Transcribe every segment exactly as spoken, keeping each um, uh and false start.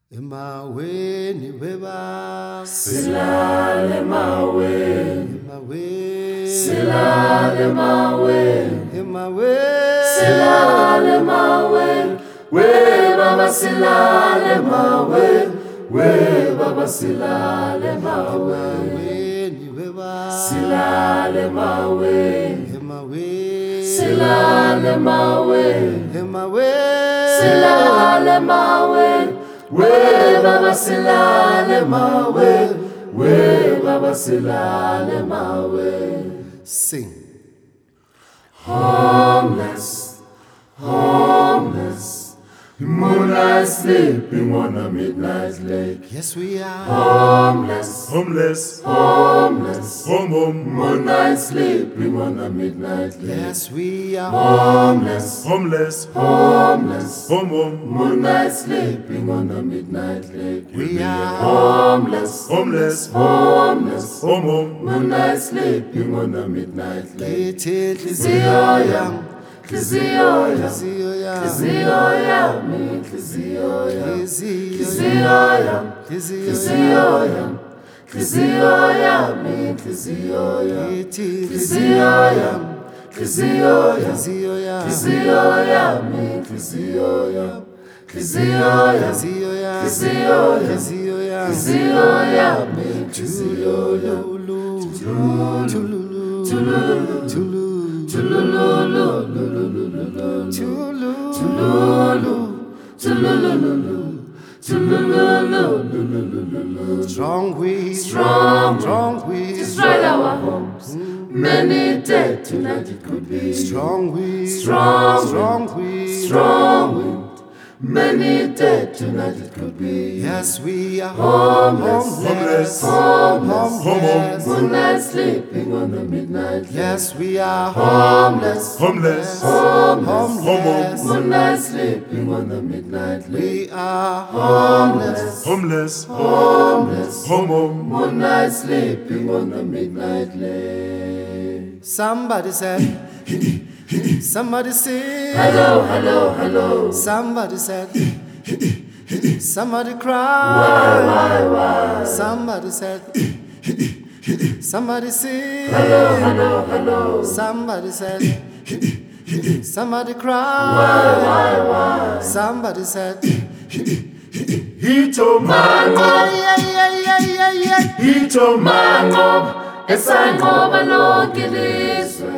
Emaweni weba Silale maweni, emaweni silale maweni, emaweni silale maweni, we baba silale maweni, we baba silale maweni, emaweni weba silale maweni, emaweni silale maweni, emaweni silale maweni, we baba silale maweni, we baba silale maweni. Sing. Homeless, homeless, moonlight sleeping on a midnight lake. Yes, we are Homeless, Homeless, homeless, home, home, moonlight sleeping on a midnight lake. Yes, we are Homeless, homeless, homeless, home, home, moonlight sleeping on a midnight lake. We are Homeless, homeless, homeless, home, home, moonlight sleeping on a midnight lake. Little Nhliziyo yam, nhliziyo yam, Nhliziyo yam, nhliziyo yami, nhliziyo yam, Nhliziyo nhliziyo yam, Nhliziyo nhliziyo yami, nhliziyo yam, Lithi nhliziyo yam, nhliziyo yam, Nhliziyo yam nhliziyo yami, nhliziyo yam, nhliziyo yam, Nhliziyo yam nhliziyo yam, Nhliziyo yam nhliziyo yami, nhliziyo yam. Tululu Tululu Tululu Strong wind, Strong strong wind, destroyed our homes. Many dead tonight it could be. strong wind, Strong strong wind, Strong wind. Many dead tonight it could be. Yes, we are Homeless, homeless, homeless, homeless. moonlight sleeping on the midnight lake. Yes, we are Homeless, homeless, homeless. moonlight sleeping on the midnight lake. We are Homeless, homeless, homeless, home, home, moonlight sleeping on the midnight lake. Somebody said, somebody said, Hello, hello, hello. somebody said, somebody cried. Why, why? Somebody said, somebody said, Hello, hello, hello. somebody said, somebody cried. Why, why? Somebody said, hito mango, yeah, yeah, yeah, yeah, yeah. hito mango, Esangoba lonke ilizwe.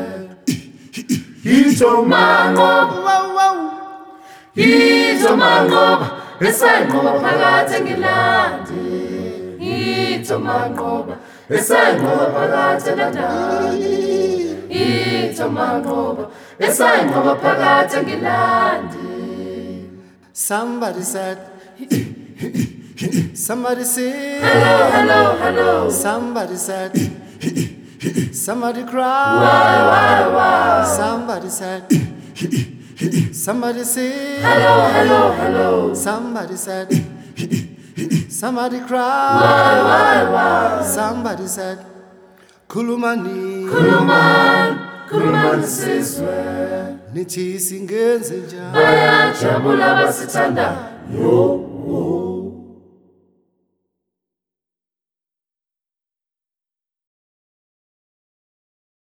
hito mango, Wow, wow. Yitho mangoba esangoba phakathi eNgilandi. Yitho mangoba esangoba phakathi eLondon. Yitho mangoba esangoba phakathi eNgilandi. Somebody said, somebody said, Hello, hello, hello. somebody said, somebody cried. Why, why, why? Somebody said, somebody said, Hello, hello, hello. somebody said, somebody cried. Why, why, why? Somebody said, Kulumani, Khuluman, khuluman sizwe. nithi singenze njani? Bayajabula basithandayo.